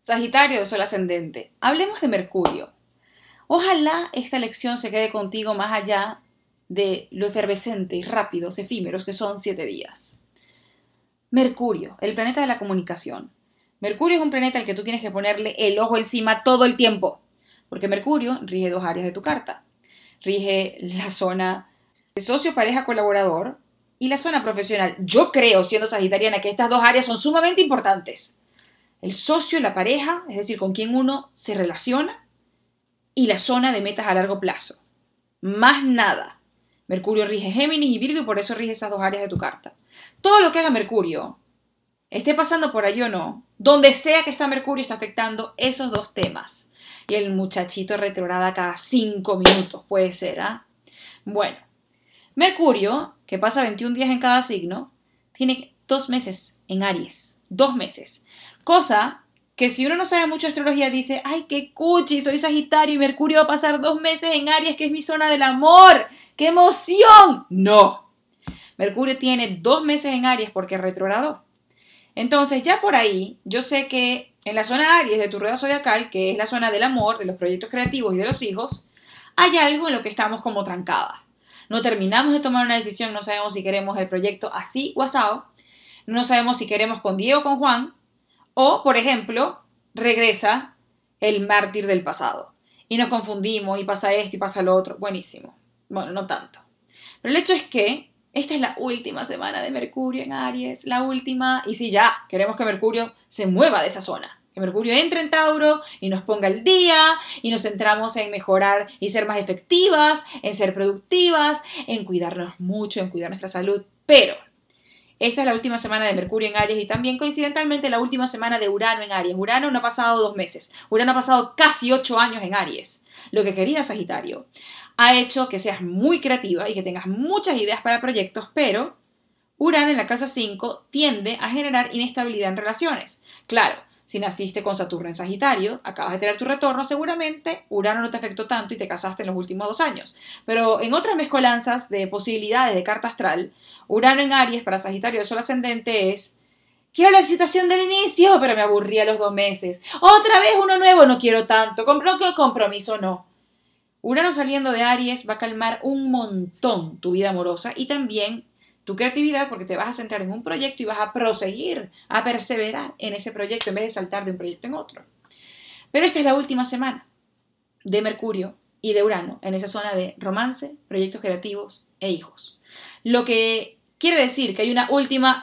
Sagitario de Sol ascendente. Hablemos de Mercurio. Ojalá esta lección se quede contigo más allá de lo efervescente y rápidos, efímeros que son 7 días. Mercurio, el planeta de la comunicación. Mercurio es un planeta al que tú tienes que ponerle el ojo encima todo el tiempo, porque Mercurio rige 2 áreas de tu carta. Rige la zona de socio, pareja, colaborador y la zona profesional. Yo creo, siendo sagitariana, que estas 2 áreas son sumamente importantes. El socio, la pareja, es decir, con quien uno se relaciona, y la zona de metas a largo plazo. Más nada. Mercurio rige Géminis y Virgo y por eso rige esas 2 áreas de tu carta. Todo lo que haga Mercurio, esté pasando por ahí o no, donde sea que está Mercurio, está afectando esos 2 temas. Y el muchachito retrograda cada 5 minutos, puede ser, ¿ah? Bueno, Mercurio, que pasa 21 días en cada signo, tiene 2 meses en Aries. 2 meses. Cosa que si uno no sabe mucho de astrología dice, ¡ay, qué cuchi! Soy Sagitario y Mercurio va a pasar 2 meses en Aries, que es mi zona del amor. ¡Qué emoción! No. Mercurio tiene 2 meses en Aries porque retrogradó. Entonces, ya por ahí, yo sé que en la zona Aries de tu rueda zodiacal, que es la zona del amor, de los proyectos creativos y de los hijos, hay algo en lo que estamos como trancadas. No terminamos de tomar una decisión, no sabemos si queremos el proyecto así o asado, no sabemos si queremos con Diego o con Juan, o, por ejemplo, regresa el mártir del pasado. Y nos confundimos y pasa esto y pasa lo otro. Buenísimo. Bueno, no tanto. Pero el hecho es que esta es la última semana de Mercurio en Aries. La última. Y si ya queremos que Mercurio se mueva de esa zona. Que Mercurio entre en Tauro y nos ponga el día. Y nos centramos en mejorar y ser más efectivas. En ser productivas. En cuidarnos mucho. En cuidar nuestra salud. Pero esta es la última semana de Mercurio en Aries y también coincidentalmente la última semana de Urano en Aries. Urano no ha pasado 2 meses. Urano ha pasado casi 8 años en Aries. Lo que quería Sagitario ha hecho que seas muy creativa y que tengas muchas ideas para proyectos, pero Urano en la casa 5 tiende a generar inestabilidad en relaciones. Claro, si naciste con Saturno en Sagitario, acabas de tener tu retorno, seguramente Urano no te afectó tanto y te casaste en los últimos 2 años. Pero en otras mezcolanzas de posibilidades de carta astral, Urano en Aries para Sagitario de Sol ascendente es: quiero la excitación del inicio, pero me aburrí a los 2 meses. Otra vez uno nuevo, no quiero tanto. No quiero compromiso, no. Urano saliendo de Aries va a calmar un montón tu vida amorosa y también tu creatividad, porque te vas a centrar en un proyecto y vas a proseguir, a perseverar en ese proyecto en vez de saltar de un proyecto en otro. Pero esta es la última semana de Mercurio y de Urano en esa zona de romance, proyectos creativos e hijos. Lo que quiere decir que hay una última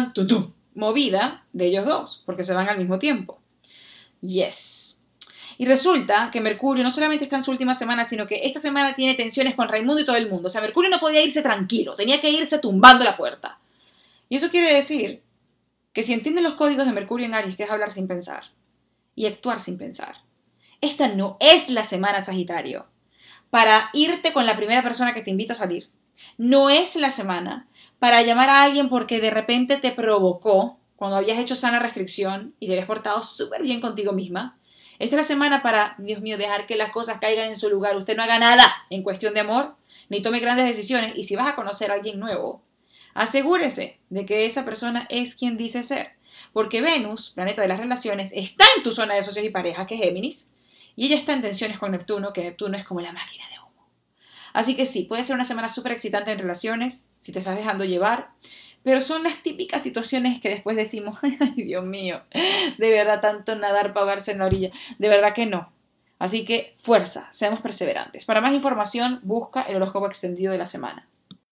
movida de ellos dos, porque se van al mismo tiempo. Yes. Y resulta que Mercurio no solamente está en su última semana, sino que esta semana tiene tensiones con Raimundo y todo el mundo. O sea, Mercurio no podía irse tranquilo, tenía que irse tumbando la puerta. Y eso quiere decir que si entiendes los códigos de Mercurio en Aries, que es hablar sin pensar y actuar sin pensar, esta no es la semana Sagitario para irte con la primera persona que te invita a salir. No es la semana para llamar a alguien porque de repente te provocó cuando habías hecho sana restricción y te habías portado súper bien contigo misma. Esta es la semana para, Dios mío, dejar que las cosas caigan en su lugar. Usted no haga nada en cuestión de amor, ni tome grandes decisiones. Y si vas a conocer a alguien nuevo, asegúrese de que esa persona es quien dice ser. Porque Venus, planeta de las relaciones, está en tu zona de socios y parejas, que es Géminis, y ella está en tensiones con Neptuno, que Neptuno es como la máquina de humo. Así que sí, puede ser una semana súper excitante en relaciones, si te estás dejando llevar, pero son las típicas situaciones que después decimos, ay, Dios mío, de verdad tanto nadar para ahogarse en la orilla. De verdad que no. Así que fuerza, seamos perseverantes. Para más información, busca el horóscopo extendido de la semana.